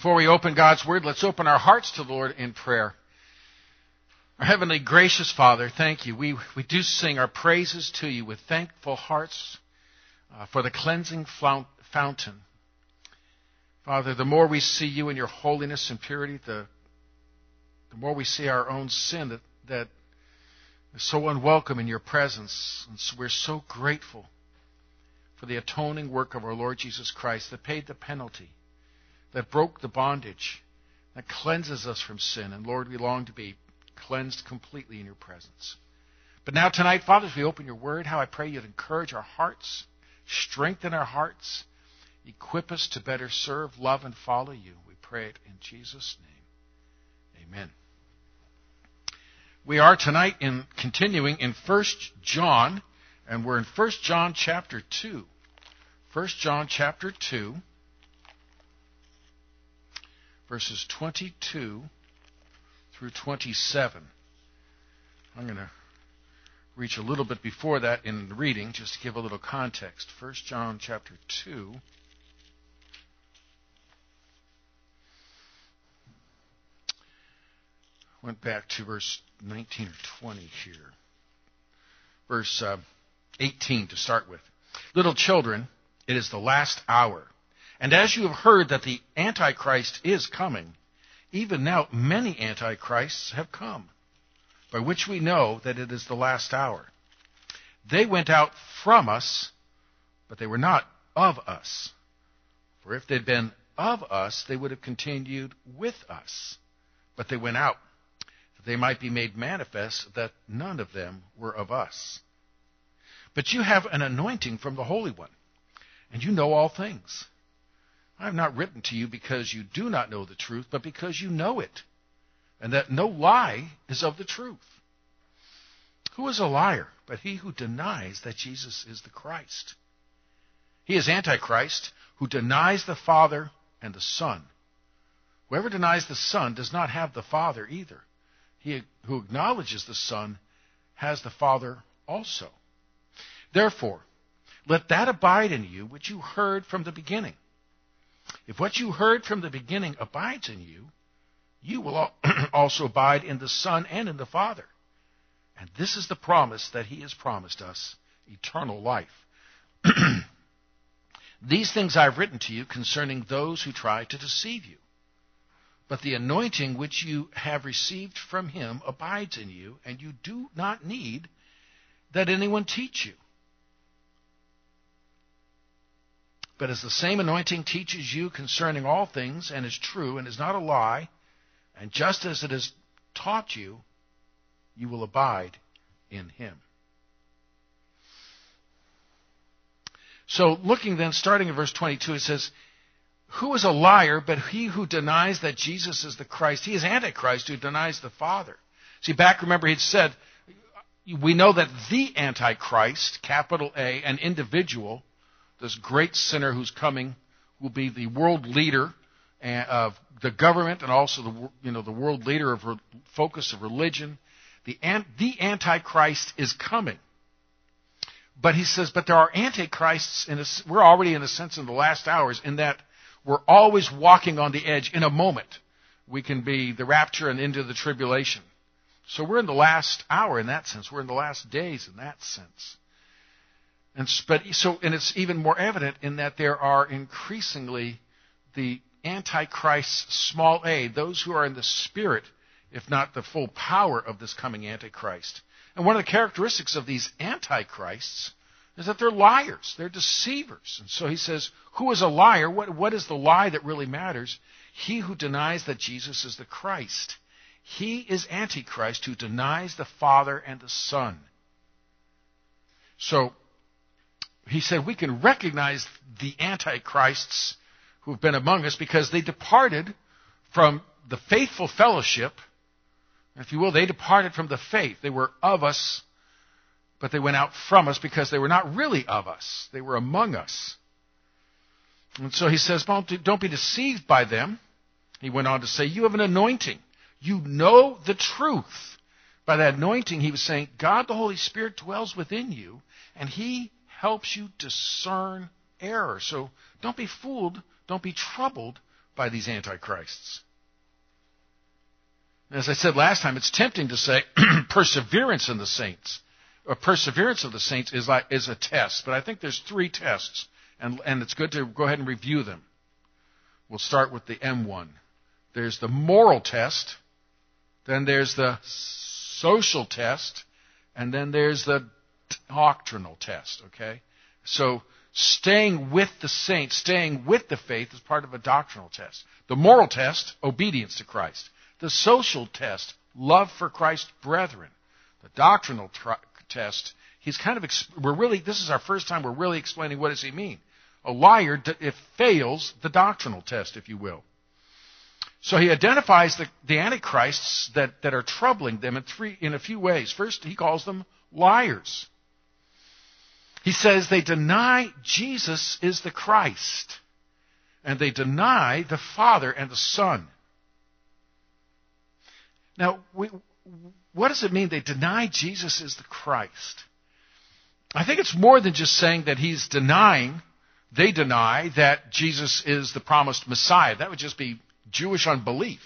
Before we open God's Word, let's open our hearts to the Lord in prayer. Our Heavenly Gracious Father, thank you. We do sing our praises to you with thankful hearts for the cleansing fountain. Father, the more we see you in your holiness and purity, the more we see our own sin that is so unwelcome in your presence. And so we're so grateful for the atoning work of our Lord Jesus Christ that paid the penalty, that broke the bondage, that cleanses us from sin. And Lord, we long to be cleansed completely in your presence. But now tonight, Father, as we open your word, how I pray you'd encourage our hearts, strengthen our hearts, equip us to better serve, love, and follow you. We pray it in Jesus' name. Amen. We are tonight continuing in 1 John, and we're in 1 John chapter 2. 1 John chapter 2. Verses 22 through 27. I'm going to reach a little bit before that in the reading, just to give a little context. 1 John chapter 2. Went back to verse 19 or 20 here. Verse 18 to start with. Little children, it is the last hour. And as you have heard that the Antichrist is coming, even now many Antichrists have come, by which we know that it is the last hour. They went out from us, but they were not of us. For if they'd been of us, they would have continued with us. But they went out, that they might be made manifest that none of them were of us. But you have an anointing from the Holy One, and you know all things. I have not written to you because you do not know the truth, but because you know it, and that no lie is of the truth. Who is a liar but he who denies that Jesus is the Christ? He is Antichrist, who denies the Father and the Son. Whoever denies the Son does not have the Father either. He who acknowledges the Son has the Father also. Therefore, let that abide in you which you heard from the beginning. If what you heard from the beginning abides in you, you will also abide in the Son and in the Father. And this is the promise that he has promised us, eternal life. These things I have written to you concerning those who try to deceive you. But the anointing which you have received from him abides in you, and you do not need that anyone teach you. But as the same anointing teaches you concerning all things, and is true, and is not a lie, and just as it has taught you, you will abide in him. So looking then, starting in verse 22, it says, who is a liar but he who denies that Jesus is the Christ? He is Antichrist who denies the Father. See, back, remember, he'd said, we know that the Antichrist, capital A, an individual, this great sinner who's coming, will be the world leader of the government and also the world leader of focus of religion. The Antichrist is coming. But he says, but there are Antichrists, we're already in a sense in the last hours, in that we're always walking on the edge. In a moment, we can be the rapture and into the tribulation. So we're in the last hour in that sense. We're in the last days in that sense. And it's even more evident in that there are increasingly the Antichrists, small a, those who are in the spirit, if not the full power of this coming Antichrist. And one of the characteristics of these Antichrists is that they're liars, they're deceivers. And so he says, who is a liar? What is the lie that really matters? He who denies that Jesus is the Christ. He is Antichrist who denies the Father and the Son. So he said we can recognize the Antichrists who have been among us because they departed from the faithful fellowship. If you will, they departed from the faith. They were of us, but they went out from us because they were not really of us. They were among us. And so he says, don't be deceived by them. He went on to say, you have an anointing. You know the truth. By that anointing, he was saying, God the Holy Spirit dwells within you, and he helps you discern error. So don't be fooled, don't be troubled by these antichrists. As I said last time, it's tempting to say perseverance in the saints. Or perseverance of the saints is a test, but I think there's 3 tests, and it's good to go ahead and review them. We'll start with the M1. There's the moral test, then there's the social test, and then there's the doctrinal test, okay? So staying with the saints, staying with the faith is part of a doctrinal test. The moral test, obedience to Christ. The social test, love for Christ's brethren. The doctrinal test, he's kind of, this is our first time we're really explaining what does he mean. A liar, it fails the doctrinal test, if you will. So he identifies the antichrists that are troubling them in a few ways. First, he calls them liars. He says they deny Jesus is the Christ, and they deny the Father and the Son. Now, what does it mean they deny Jesus is the Christ? I think it's more than just saying that they deny that Jesus is the promised Messiah. That would just be Jewish unbelief.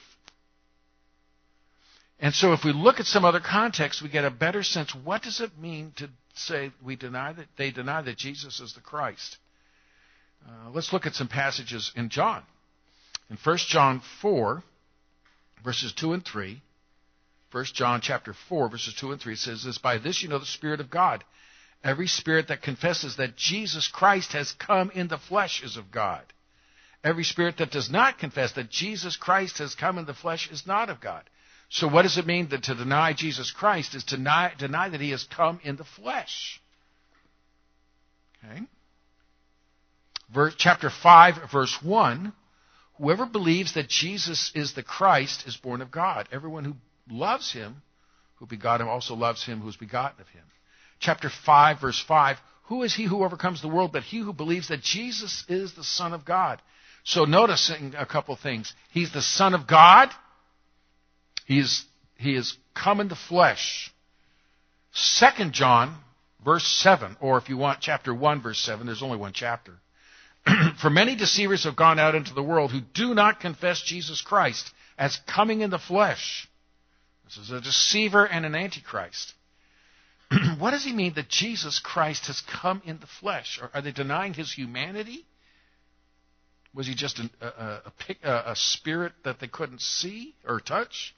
And so if we look at some other context, we get a better sense, what does it mean to say they deny that Jesus is the Christ? Let's look at some passages in John. In 1 John 4, verses 2 and 3, 1 John chapter 4, verses 2 and 3, it says this, "By this you know the Spirit of God. Every spirit that confesses that Jesus Christ has come in the flesh is of God. Every spirit that does not confess that Jesus Christ has come in the flesh is not of God." So what does it mean that to deny Jesus Christ is to deny that he has come in the flesh? Okay. Chapter 5, verse 1, "Whoever believes that Jesus is the Christ is born of God. Everyone who loves him, who begot him, also loves him who is begotten of him." Chapter 5, verse 5, "Who is he who overcomes the world but he who believes that Jesus is the Son of God?" So noticing a couple things. He's the Son of God. He is come in the flesh. 2 John, verse 7, or if you want chapter 1, verse 7, there's only one chapter. "For many deceivers have gone out into the world who do not confess Jesus Christ as coming in the flesh." This is a deceiver and an antichrist. What does he mean that Jesus Christ has come in the flesh? Are they denying his humanity? Was he just a spirit that they couldn't see or touch?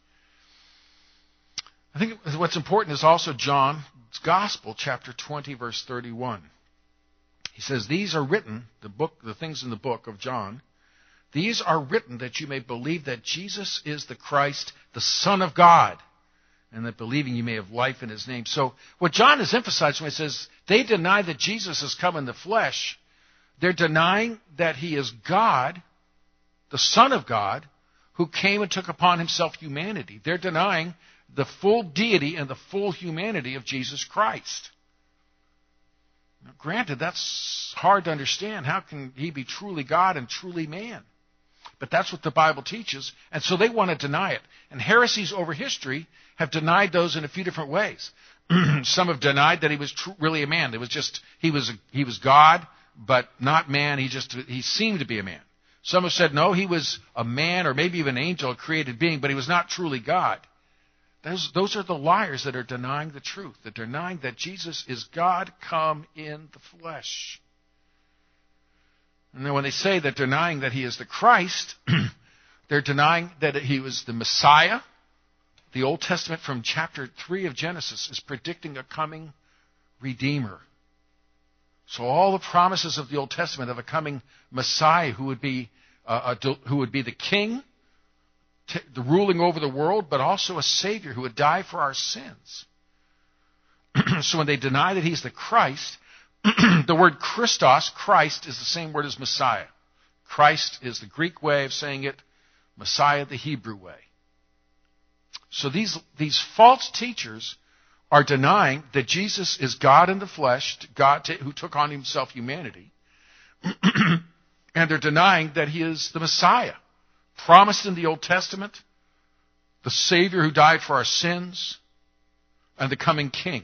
I think what's important is also John's Gospel, chapter 20, verse 31. He says, "These are written," the things in the book of John, "these are written that you may believe that Jesus is the Christ, the Son of God, and that believing you may have life in his name." So what John is emphasizing when he says they deny that Jesus has come in the flesh, they're denying that he is God, the Son of God, who came and took upon himself humanity. They're denying the full deity and the full humanity of Jesus Christ. Now, granted, that's hard to understand. How can he be truly God and truly man? But that's what the Bible teaches, and so they want to deny it. And heresies over history have denied those in a few different ways. Some have denied that he was really a man. It was just he was God, but not man. He seemed to be a man. Some have said no, he was a man or maybe even an angel, a created being, but he was not truly God. Those are the liars that are denying the truth. They're denying that Jesus is God come in the flesh. And then when they say they're denying that he is the Christ, they're denying that he was the Messiah. The Old Testament from chapter 3 of Genesis is predicting a coming Redeemer. So all the promises of the Old Testament of a coming Messiah who would be the king, the ruling over the world, but also a Savior who would die for our sins. So when they deny that he's the Christ, the word Christos, Christ, is the same word as Messiah. Christ is the Greek way of saying it, Messiah the Hebrew way. So these false teachers are denying that Jesus is God in the flesh, God who took on himself humanity, and they're denying that he is the Messiah, promised in the Old Testament, the Savior who died for our sins, and the coming King.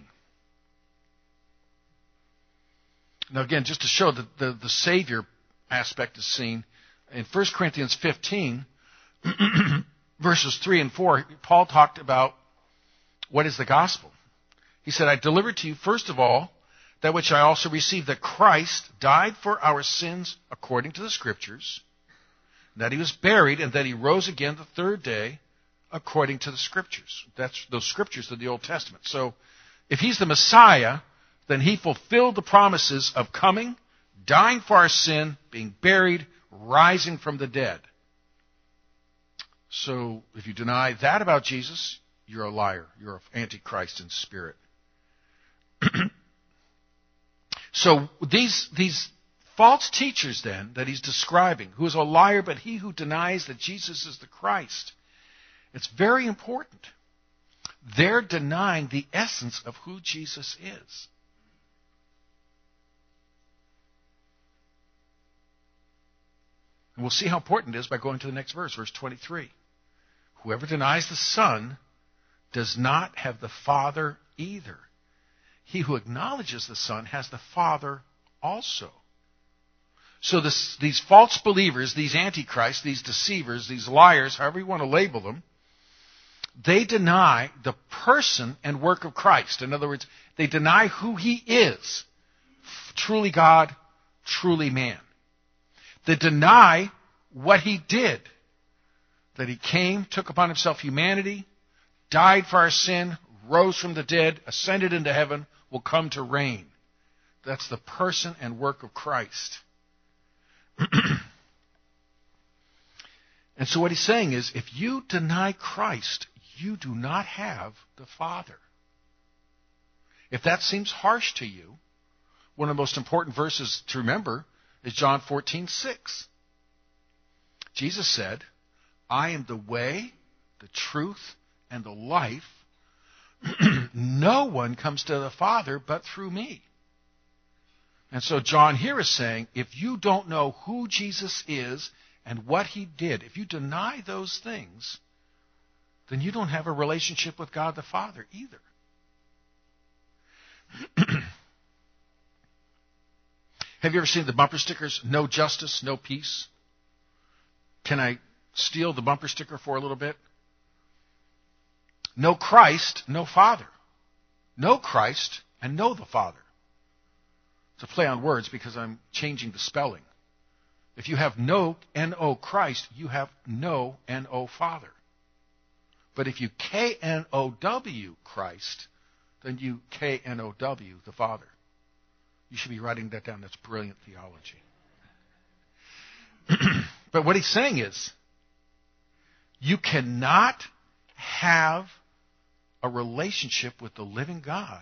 Now again, just to show that the Savior aspect is seen, In 1 Corinthians 15, verses 3 and 4, Paul talked about what is the gospel. He said, I delivered to you, first of all, that which I also received, that Christ died for our sins according to the Scriptures, that he was buried, and that he rose again the third day according to the Scriptures. Those Scriptures are the Old Testament. So if he's the Messiah, then he fulfilled the promises of coming, dying for our sin, being buried, rising from the dead. So if you deny that about Jesus, you're a liar. You're an antichrist in spirit. So these false teachers then that he's describing, who is a liar, but he who denies that Jesus is the Christ, it's very important. They're denying the essence of who Jesus is. And we'll see how important it is by going to the next verse, verse 23. Whoever denies the Son does not have the Father either. He who acknowledges the Son has the Father also. So these false believers, these antichrists, these deceivers, these liars, however you want to label them, they deny the person and work of Christ. In other words, they deny who he is. Truly God, truly man. They deny what he did. That he came, took upon himself humanity, died for our sin, rose from the dead, ascended into heaven, will come to reign. That's the person and work of Christ. And so what he's saying is, if you deny Christ, you do not have the Father. If that seems harsh to you, one of the most important verses to remember is John 14:6. Jesus said, I am the way, the truth, and the life. No one comes to the Father but through me. And so John here is saying, if you don't know who Jesus is and what he did, if you deny those things, then you don't have a relationship with God the Father either. Have you ever seen the bumper stickers, no justice, no peace? Can I steal the bumper sticker for a little bit? No Christ, no Father. No Christ and no the Father. It's a play on words because I'm changing the spelling. If you have no N-O Christ, you have no N-O Father. But if you K-N-O-W Christ, then you K-N-O-W the Father. You should be writing that down. That's brilliant theology. But what he's saying is, you cannot have a relationship with the living God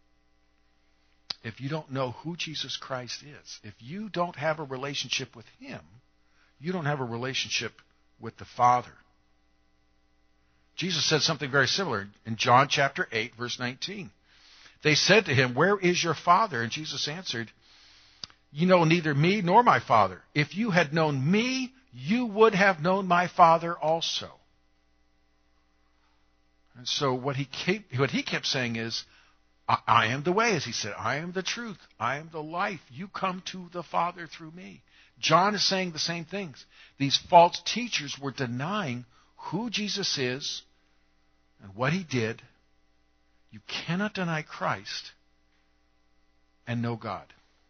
if you don't know who Jesus Christ is. If you don't have a relationship with him, you don't have a relationship with the Father. Jesus said something very similar in John chapter 8, verse 19. They said to him, where is your Father? And Jesus answered, you know neither me nor my Father. If you had known me, you would have known my Father also. And so what he kept saying is, I am the way, as he said. I am the truth. I am the life. You come to the Father through me. John is saying the same things. These false teachers were denying who Jesus is and what he did. You cannot deny Christ and know God.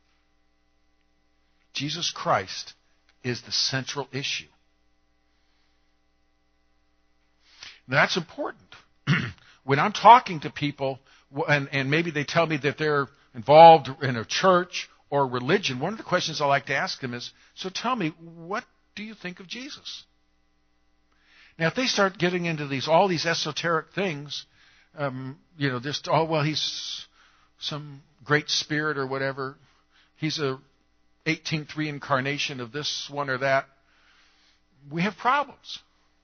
Jesus Christ is the central issue. That's important. When I'm talking to people, and maybe they tell me that they're involved in a church or religion, one of the questions I like to ask them is, so tell me, what do you think of Jesus? Now, if they start getting into all these esoteric things, he's some great spirit or whatever, he's a 18th reincarnation of this one or that, we have problems.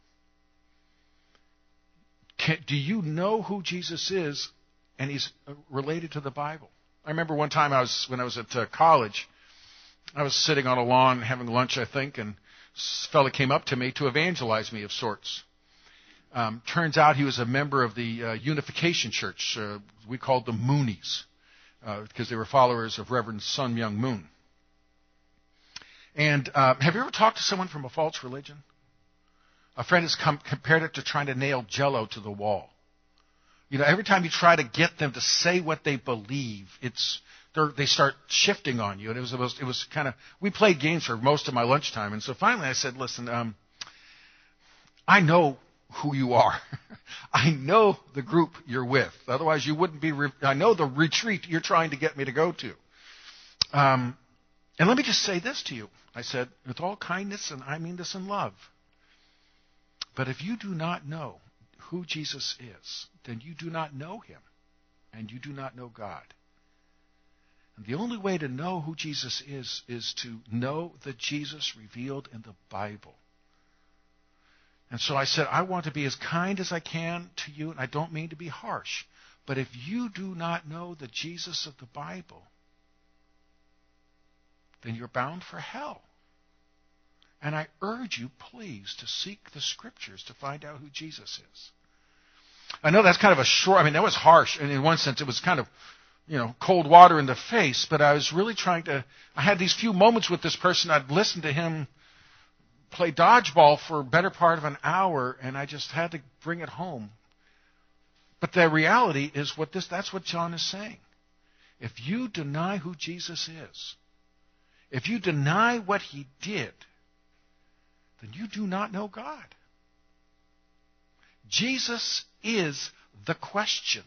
Do you know who Jesus is and he's related to the Bible? I remember one time when I was at college, I was sitting on a lawn having lunch, I think, and this fellow came up to me to evangelize me of sorts. Turns out he was a member of the Unification Church. We called them Moonies because they were followers of Reverend Sun Myung Moon. And have you ever talked to someone from a false religion? A friend has compared it to trying to nail Jell-O to the wall. Every time you try to get them to say what they believe, they start shifting on you. And it was kind of, we played games for most of my lunchtime. And so finally I said, listen, I know who you are. I know the group you're with. Otherwise you wouldn't be, I know the retreat you're trying to get me to go to. And let me just say this to you. I said, with all kindness, and I mean this in love, but if you do not know who Jesus is, then you do not know him, and you do not know God. And the only way to know who Jesus is to know the Jesus revealed in the Bible. And so I said, I want to be as kind as I can to you, and I don't mean to be harsh, but if you do not know the Jesus of the Bible, then you're bound for hell. And I urge you, please, to seek the Scriptures to find out who Jesus is. I know that's kind of that was harsh, and in one sense it was kind of, cold water in the face, but I was really I had these few moments with this person. I'd listened to him play dodgeball for a better part of an hour, and I just had to bring it home. But the reality is that's what John is saying. If you deny who Jesus is, if you deny what he did, then you do not know God. Jesus is the question.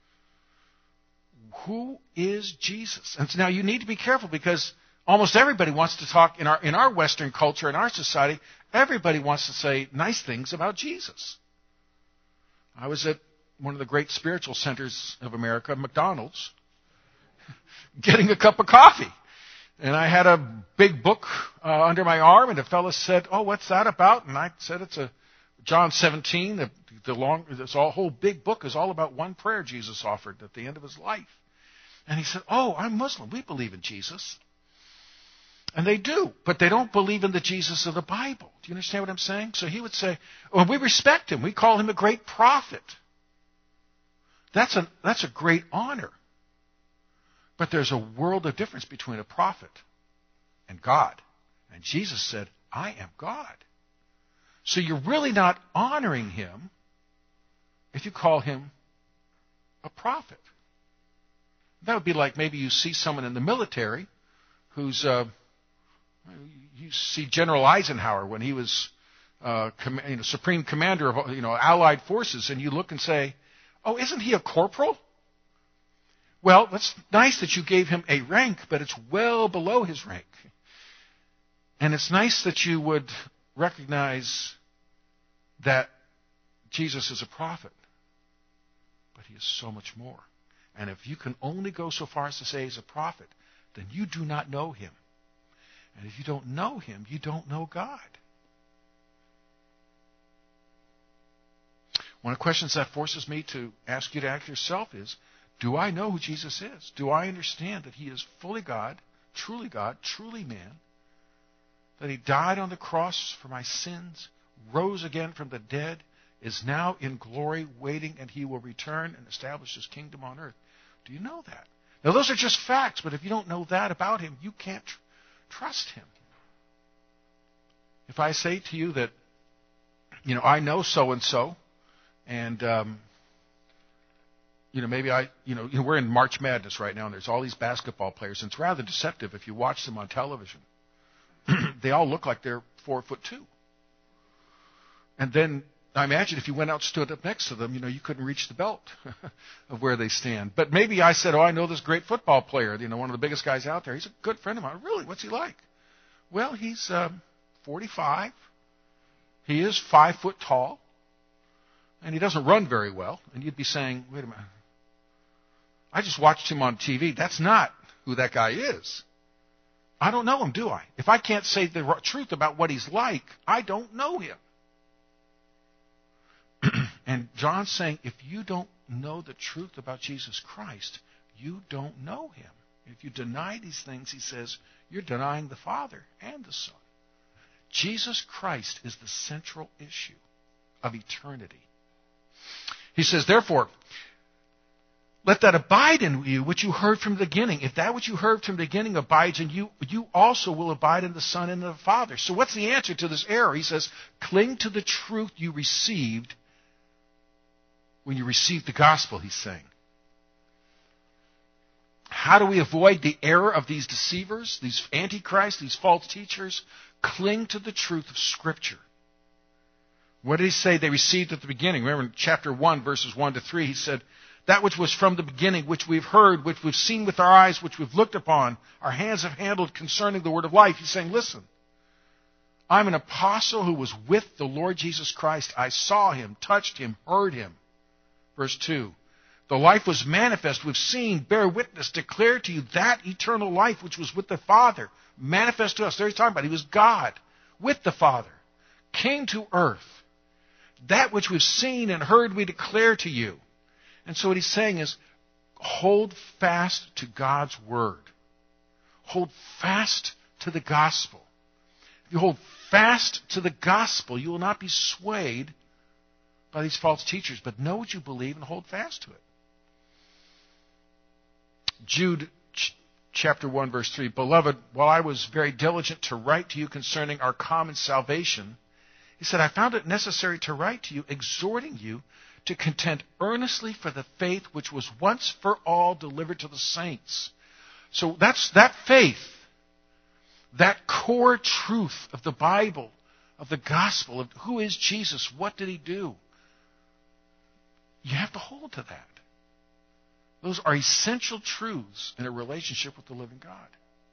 Who is Jesus? And so now you need to be careful, because almost everybody wants to talk in our Western culture, in our society, everybody wants to say nice things about Jesus. I was at one of the great spiritual centers of America, McDonald's, getting a cup of coffee. And I had a big book under my arm, and a fellow said, "Oh, what's that about?" And I said, "It's a John 17. This whole big book is all about one prayer Jesus offered at the end of his life." And he said, "Oh, I'm Muslim. We believe in Jesus." And they do, but they don't believe in the Jesus of the Bible. Do you understand what I'm saying? So he would say, "Well, we respect him. We call him a great prophet." That's a great honor. But there's a world of difference between a prophet and God. And Jesus said, "I am God." So you're really not honoring him if you call him a prophet. That would be like maybe you see someone in the military who's, you see General Eisenhower when he was supreme commander of Allied forces, and you look and say, "Oh, isn't he a corporal?" Well, that's nice that you gave him a rank, but it's well below his rank. And it's nice that you would recognize that Jesus is a prophet, but he is so much more. And if you can only go so far as to say he's a prophet, then you do not know him. And if you don't know him, you don't know God. One of the questions that forces me to ask you to ask yourself is, do I know who Jesus is? Do I understand that he is fully God, truly man, that he died on the cross for my sins, rose again from the dead, is now in glory waiting, and he will return and establish his kingdom on earth? Do you know that? Now, those are just facts, but if you don't know that about him, you can't trust him. If I say to you that, I know so-and-so, and maybe we're in March Madness right now, and there's all these basketball players, and it's rather deceptive if you watch them on television. They all look like they're 4'2". And then I imagine if you went out and stood up next to them, you couldn't reach the belt of where they stand. But maybe I said, "Oh, I know this great football player, one of the biggest guys out there. He's a good friend of mine." "Really? What's he like?" "Well, he's 45. He is 5 foot tall. And he doesn't run very well." And you'd be saying, "Wait a minute. I just watched him on TV. That's not who that guy is. I don't know him, do I? If I can't say the truth about what he's like, I don't know him." And John's saying, if you don't know the truth about Jesus Christ, you don't know him. If you deny these things, he says, you're denying the Father and the Son. Jesus Christ is the central issue of eternity. He says, therefore, let that abide in you, which you heard from the beginning. If that which you heard from the beginning abides in you, you also will abide in the Son and the Father. So what's the answer to this error? He says, cling to the truth you received when you received the gospel, he's saying. How do we avoid the error of these deceivers, these antichrists, these false teachers? Cling to the truth of Scripture. What did he say they received at the beginning? Remember in chapter 1, verses 1 to 3, he said, that which was from the beginning, which we've heard, which we've seen with our eyes, which we've looked upon, our hands have handled concerning the word of life. He's saying, listen, I'm an apostle who was with the Lord Jesus Christ. I saw him, touched him, heard him. Verse 2, the life was manifest, we've seen, bear witness, declare to you that eternal life which was with the Father, manifest to us. There he's talking about, he was God with the Father, came to earth. That which we've seen and heard we declare to you. And so what he's saying is, hold fast to God's word. Hold fast to the gospel. If you hold fast to the gospel, you will not be swayed by these false teachers, but know what you believe and hold fast to it. Jude chapter 1, verse 3, Beloved, while I was very diligent to write to you concerning our common salvation, he said, I found it necessary to write to you, exhorting you to contend earnestly for the faith which was once for all delivered to the saints. So that's that faith, that core truth of the Bible, of the gospel, of who is Jesus, what did he do? You have to hold to that. Those are essential truths in a relationship with the living God.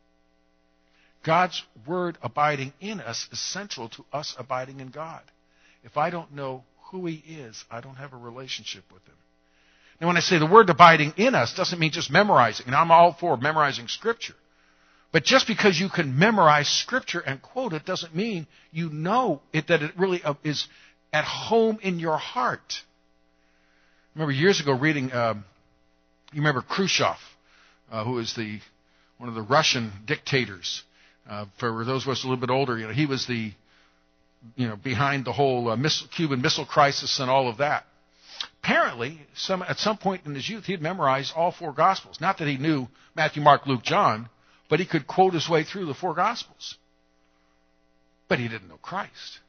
God's word abiding in us is central to us abiding in God. If I don't know who he is, I don't have a relationship with him. Now, when I say the word abiding in us, doesn't mean just memorizing. And I'm all for memorizing Scripture. But just because you can memorize Scripture and quote it doesn't mean you know it, that it really is at home in your heart. I remember years ago reading, you remember Khrushchev, who is one of the Russian dictators. For those of us a little bit older, he was behind the whole Cuban Missile Crisis and all of that. Apparently, at some point in his youth, he had memorized all four Gospels. Not that he knew Matthew, Mark, Luke, John, but he could quote his way through the four Gospels. But he didn't know Christ.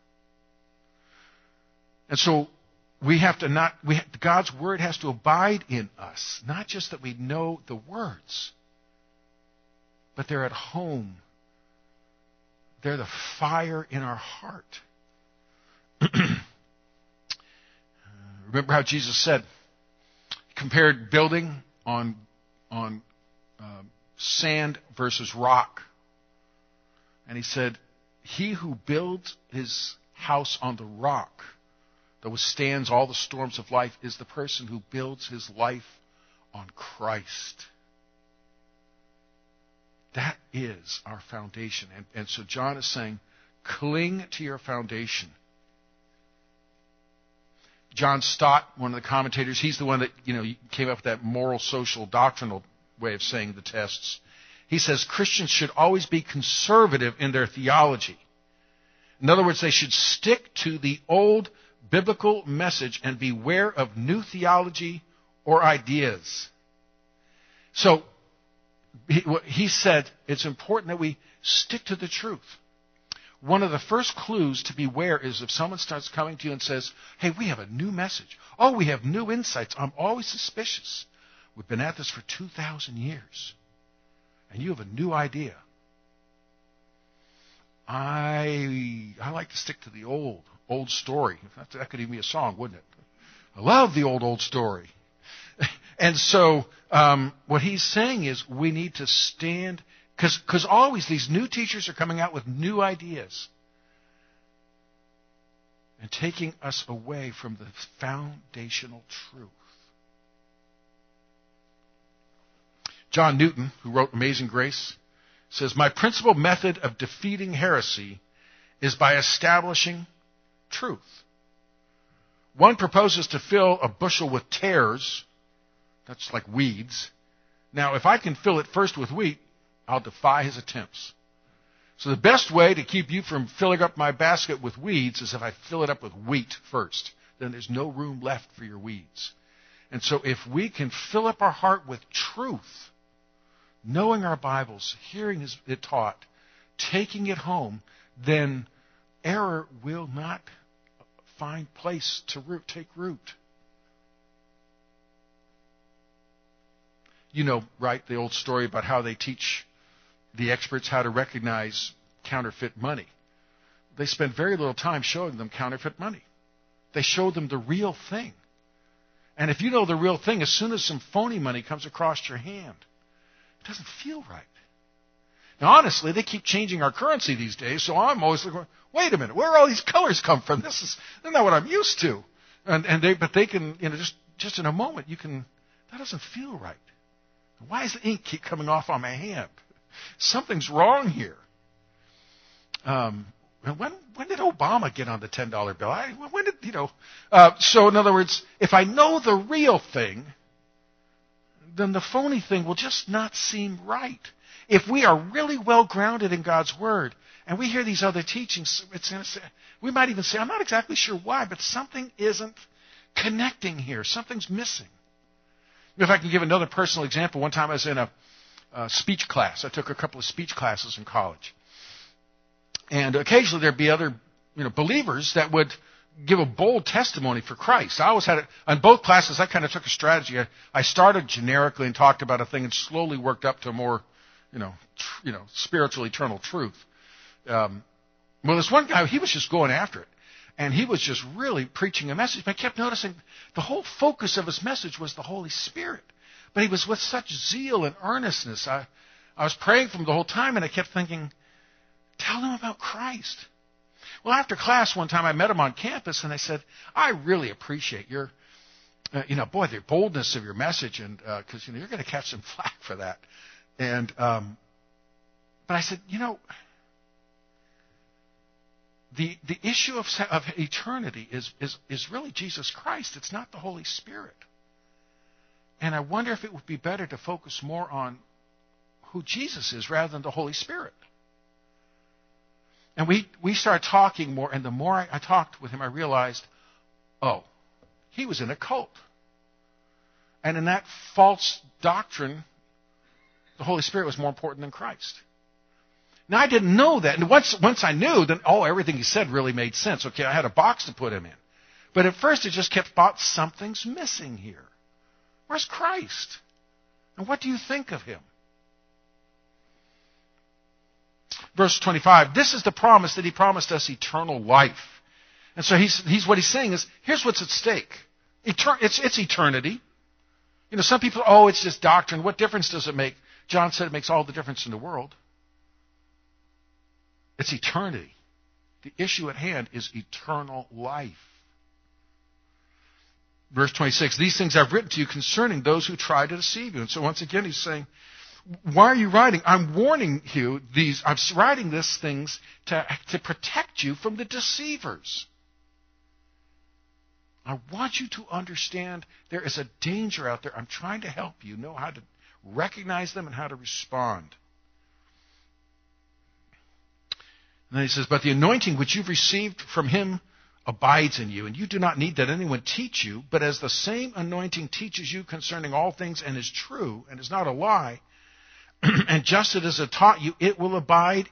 And so God's Word has to abide in us. Not just that we know the words, but they're at home. They're the fire in our heart. Remember how Jesus said, he compared building on sand versus rock. And he said, he who builds his house on the rock that withstands all the storms of life is the person who builds his life on Christ. That is our foundation. And so John is saying, cling to your foundation. John Stott, one of the commentators, he's the one that came up with that moral, social, doctrinal way of saying the tests. He says Christians should always be conservative in their theology. In other words, they should stick to the old biblical message and beware of new theology or ideas. So he said it's important that we stick to the truth. One of the first clues to beware is if someone starts coming to you and says, hey, we have a new message. Oh, we have new insights. I'm always suspicious. We've been at this for 2,000 years. And you have a new idea. I like to stick to the old story. That could even be a song, wouldn't it? I love the old story. And so what he's saying is we need to stand, because always these new teachers are coming out with new ideas and taking us away from the foundational truth. John Newton, who wrote Amazing Grace, says, my principal method of defeating heresy is by establishing truth. One proposes to fill a bushel with tares. That's like weeds. Now, if I can fill it first with wheat, I'll defy his attempts. So the best way to keep you from filling up my basket with weeds is if I fill it up with wheat first. Then there's no room left for your weeds. And so if we can fill up our heart with truth, knowing our Bibles, hearing it taught, taking it home, then error will not find place to take root. You know, right, the old story about how they teach the experts how to recognize counterfeit money. They spend very little time showing them counterfeit money. They show them the real thing. And if you know the real thing, as soon as some phony money comes across your hand, it doesn't feel right. Now, honestly, they keep changing our currency these days, so I'm always looking, wait a minute, where all these colors come from? This is not what I'm used to. But they can, just in a moment, that doesn't feel right. Why does the ink keep coming off on my hand? Something's wrong here. When did Obama get on the $10 bill? So in other words, if I know the real thing, then the phony thing will just not seem right. If we are really well grounded in God's Word, and we hear these other teachings, we might even say, I'm not exactly sure why, but something isn't connecting here. Something's missing. If I can give another personal example, one time I was in a speech class. I took a couple of speech classes in college. And occasionally there'd be other believers that would give a bold testimony for Christ. I always had it on both classes. I kind of took a strategy. I started generically and talked about a thing and slowly worked up to a more spiritual, eternal truth. Well, this one guy, he was just going after it. And he was just really preaching a message. But I kept noticing the whole focus of his message was the Holy Spirit. But he was with such zeal and earnestness. I was praying for him the whole time, and I kept thinking, tell them about Christ. Well, after class one time, I met him on campus, and I said, I really appreciate your, the boldness of your message, and because you're going to catch some flack for that. And but I said, the issue of eternity is really Jesus Christ. It's not the Holy Spirit. And I wonder if it would be better to focus more on who Jesus is rather than the Holy Spirit. And we started talking more, and the more I talked with him, I realized, he was in a cult. And in that false doctrine, the Holy Spirit was more important than Christ. Now, I didn't know that. And once I knew, then, everything he said really made sense. Okay, I had a box to put him in. But at first, it just kept thought, something's missing here. Where's Christ? And what do you think of him? Verse 25, this is the promise that he promised us, eternal life. And so what he's saying is, here's what's at stake. It's eternity. Some people, it's just doctrine. What difference does it make? John said it makes all the difference in the world. It's eternity. The issue at hand is eternal life. Verse 26, these things I've written to you concerning those who try to deceive you. And so once again, he's saying, why are you writing? I'm warning you. I'm writing these things to protect you from the deceivers. I want you to understand there is a danger out there. I'm trying to help you know how to recognize them and how to respond. And then he says, but the anointing which you've received from him abides in you, and you do not need that anyone teach you, but as the same anointing teaches you concerning all things and is true and is not a lie, and just as it taught you, you will abide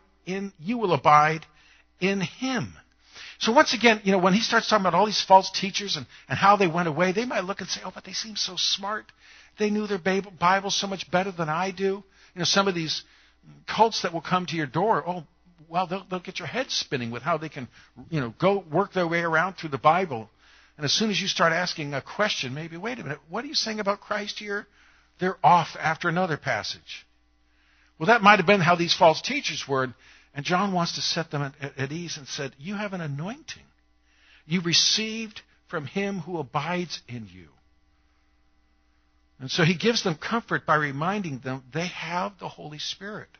in him. So once again, when he starts talking about all these false teachers and how they went away, they might look and say, but they seem so smart. They knew their Bible so much better than I do. Some of these cults that will come to your door, they'll get your head spinning with how they can, go work their way around through the Bible. And as soon as you start asking a question, maybe, wait a minute, what are you saying about Christ here? They're off after another passage. Well, that might have been how these false teachers were. And John wants to set them at ease and said, you have an anointing. You received from him who abides in you. And so he gives them comfort by reminding them they have the Holy Spirit.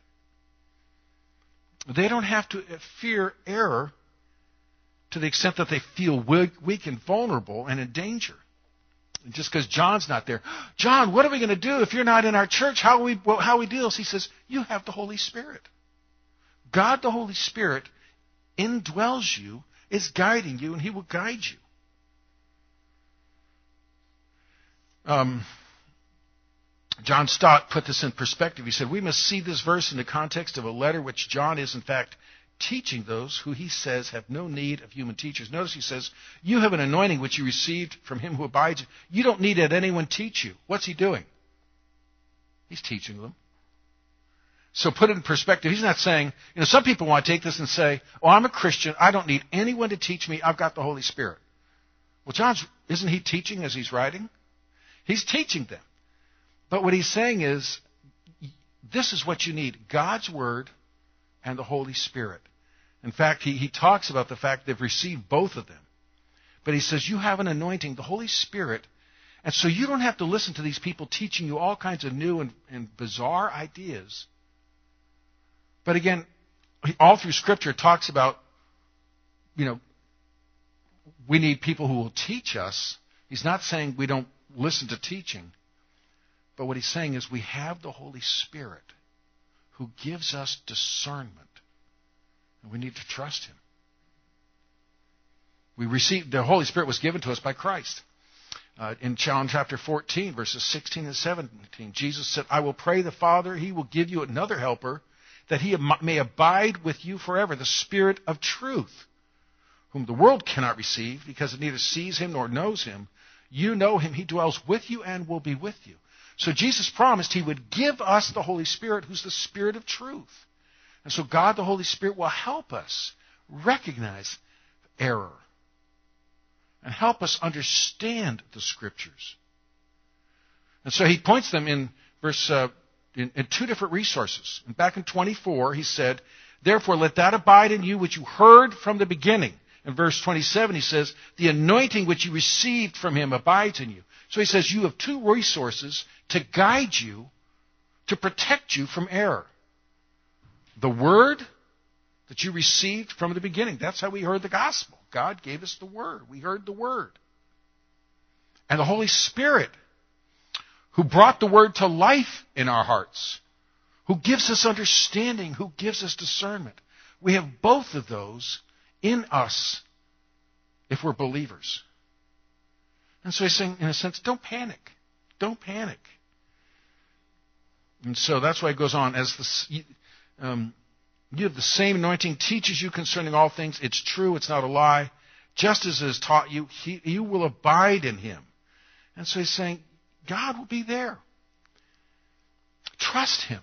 They don't have to fear error to the extent that they feel weak and vulnerable and in danger. And just because John's not there. John, what are we going to do if you're not in our church? How we deal? He says, you have the Holy Spirit. God, the Holy Spirit, indwells you, is guiding you, and he will guide you. John Stott put this in perspective. He said, we must see this verse in the context of a letter which John is, in fact, teaching those who he says have no need of human teachers. Notice he says, you have an anointing which you received from him who abides. You don't need that anyone teach you. What's he doing? He's teaching them. So put it in perspective. He's not saying, some people want to take this and say, oh, I'm a Christian. I don't need anyone to teach me. I've got the Holy Spirit. Well, isn't he teaching as he's writing? He's teaching them. But what he's saying is, this is what you need, God's Word and the Holy Spirit. In fact, he talks about the fact they've received both of them. But he says, you have an anointing, the Holy Spirit, and so you don't have to listen to these people teaching you all kinds of new and bizarre ideas. But again, all through Scripture it talks about, we need people who will teach us. He's not saying we don't listen to teaching. But what he's saying is we have the Holy Spirit who gives us discernment. And we need to trust him. The Holy Spirit was given to us by Christ. In John chapter 14, verses 16 and 17, Jesus said, I will pray the Father, he will give you another helper, that he may abide with you forever, the Spirit of truth, whom the world cannot receive, because it neither sees him nor knows him. You know him, he dwells with you and will be with you. So Jesus promised he would give us the Holy Spirit, who's the Spirit of truth. And so God, the Holy Spirit, will help us recognize error and help us understand the Scriptures. And so he points them in in two different resources. And back in 24, he said, therefore let that abide in you which you heard from the beginning. In verse 27, he says, the anointing which you received from him abides in you. So he says you have two resources to guide you, to protect you from error. The Word that you received from the beginning. That's how we heard the gospel. God gave us the Word. We heard the Word. And the Holy Spirit, who brought the Word to life in our hearts, who gives us understanding, who gives us discernment. We have both of those in us if we're believers. And so he's saying, in a sense, don't panic. Don't panic. And so that's why it goes on. You have the same anointing, teaches you concerning all things. It's true, it's not a lie. Just as it has taught you, you will abide in him. And so he's saying, God will be there. Trust him.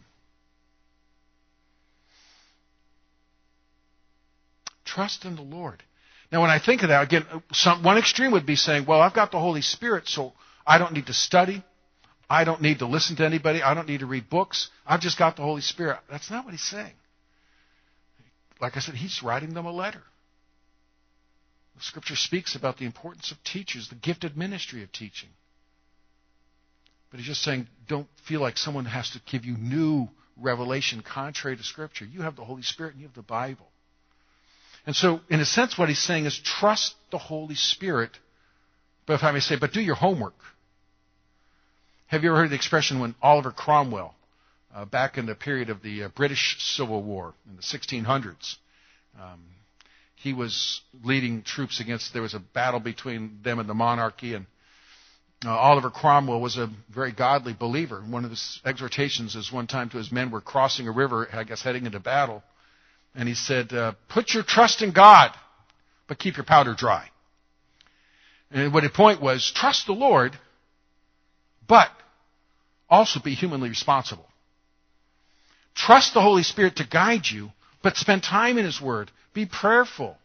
Trust in the Lord. Now, when I think of that, again, one extreme would be saying, well, I've got the Holy Spirit, so I don't need to study. I don't need to listen to anybody. I don't need to read books. I've just got the Holy Spirit. That's not what he's saying. Like I said, he's writing them a letter. The Scripture speaks about the importance of teachers, the gifted ministry of teaching. But he's just saying, don't feel like someone has to give you new revelation contrary to Scripture. You have the Holy Spirit and you have the Bible. And so, in a sense, what he's saying is trust the Holy Spirit, but if I may say, but do your homework. Have you ever heard the expression when Oliver Cromwell, back in the period of the British Civil War in the 1600s, he was leading troops there was a battle between them and the monarchy, and Oliver Cromwell was a very godly believer. One of his exhortations is one time to his men were crossing a river, I guess heading into battle, and he said, put your trust in God, but keep your powder dry. And what his point was, trust the Lord, but also be humanly responsible. Trust the Holy Spirit to guide you, but spend time in his Word. Be prayerful.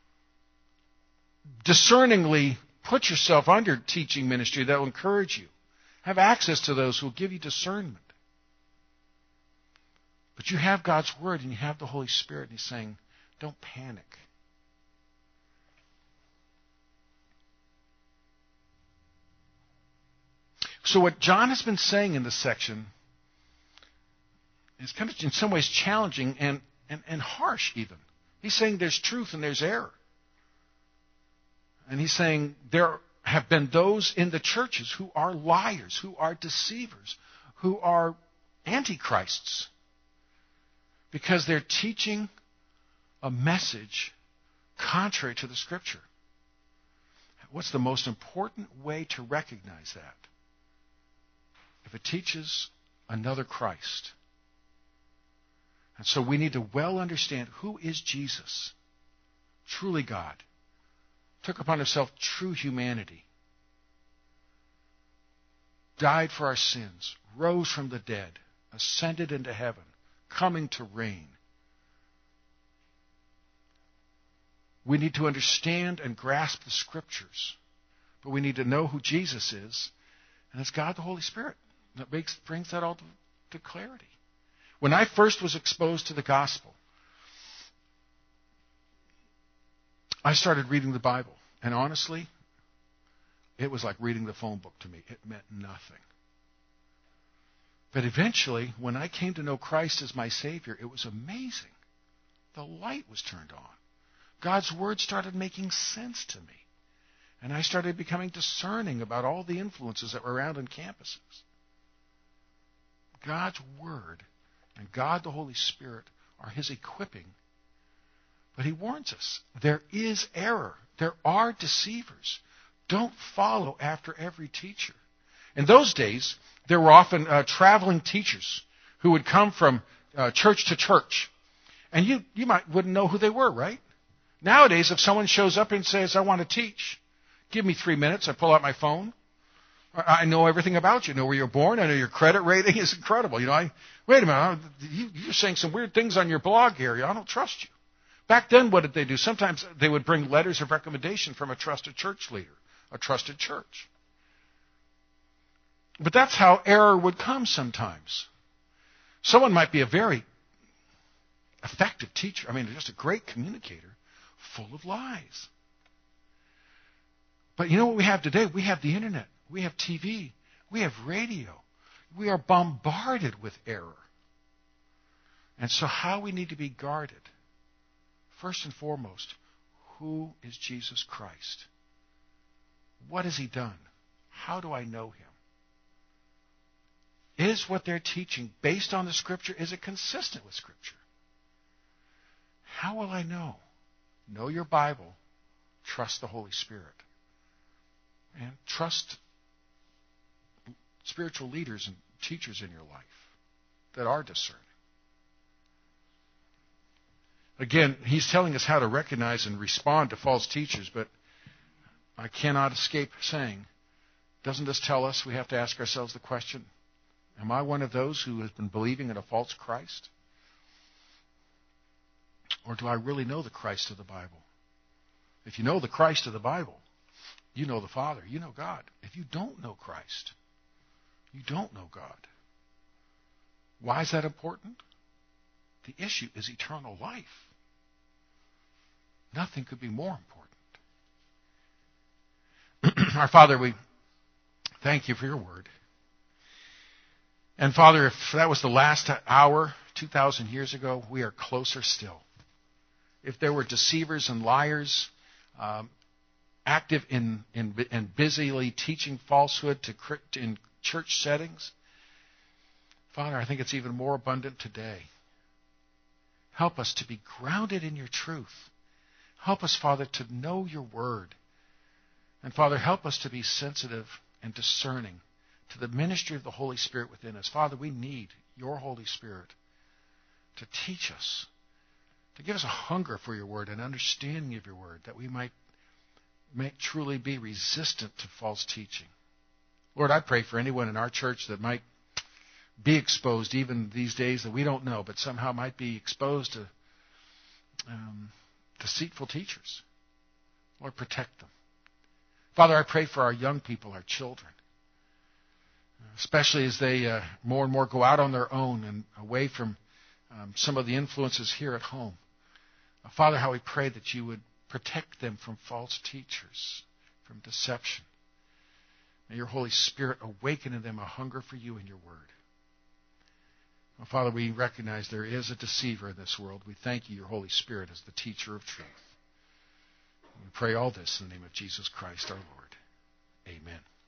Discerningly put yourself under teaching ministry that will encourage you. Have access to those who will give you discernment. But you have God's Word and you have the Holy Spirit, and he's saying, don't panic. So what John has been saying in this section is kind of in some ways challenging and harsh even. He's saying there's truth and there's error. And he's saying there have been those in the churches who are liars, who are deceivers, who are antichrists, because they're teaching a message contrary to the Scripture. What's the most important way to recognize that? if it teaches another Christ. And so we need to well understand who is Jesus, truly God, took upon himself true humanity, died for our sins, rose from the dead, ascended into heaven, coming to reign. We need to understand and grasp the Scriptures, but we need to know who Jesus is, and it's God the Holy Spirit that brings that all to clarity. When I first was exposed to the gospel, I started reading the Bible, and honestly, it was like reading the phone book to me. It meant nothing. But eventually, when I came to know Christ as my Savior, it was amazing. The light was turned on. God's Word started making sense to me. And I started becoming discerning about all the influences that were around in campuses. God's Word and God the Holy Spirit are His equipping. But He warns us. There is error. There are deceivers. Don't follow after every teacher. In those days, there were often traveling teachers who would come from church to church. And you wouldn't know who they were, right? Nowadays, if someone shows up and says, I want to teach, give me 3 minutes, I pull out my phone. I know everything about you. I know where you're born. I know your credit rating is incredible. Wait a minute, you're saying some weird things on your blog here. I don't trust you. Back then, what did they do? Sometimes they would bring letters of recommendation from a trusted church leader, a trusted church. But that's how error would come sometimes. Someone might be a very effective teacher. Just a great communicator, full of lies. But you know what we have today? We have the internet. We have TV. We have radio. We are bombarded with error. And so how we need to be guarded? First and foremost, who is Jesus Christ? What has He done? How do I know Him? Is what they're teaching based on the Scripture? Is it consistent with Scripture? How will I know? Know your Bible. Trust the Holy Spirit. And trust spiritual leaders and teachers in your life that are discerning. Again, he's telling us how to recognize and respond to false teachers, but I cannot escape saying, doesn't this tell us we have to ask ourselves the question, am I one of those who has been believing in a false Christ? Or do I really know the Christ of the Bible? If you know the Christ of the Bible, you know the Father, you know God. If you don't know Christ, you don't know God. Why is that important? The issue is eternal life. Nothing could be more important. Our Father, we thank you for your word. And Father, if that was the last hour 2,000 years ago, we are closer still. If there were deceivers and liars active in busily teaching falsehood in church settings, Father, I think it's even more abundant today. Help us to be grounded in your truth. Help us, Father, to know your word. And Father, help us to be sensitive and discerning to the ministry of the Holy Spirit within us. Father, we need your Holy Spirit to teach us, to give us a hunger for your word and understanding of your word, that we might truly be resistant to false teaching. Lord, I pray for anyone in our church that might be exposed even these days that we don't know, but somehow might be exposed to deceitful teachers. Lord, protect them. Father, I pray for our young people, our children, especially as they more and more go out on their own and away from some of the influences here at home. Father, how we pray that you would protect them from false teachers, from deception. May your Holy Spirit awaken in them a hunger for you and your word. Well, Father, we recognize there is a deceiver in this world. We thank you, your Holy Spirit, as the teacher of truth. We pray all this in the name of Jesus Christ our Lord. Amen.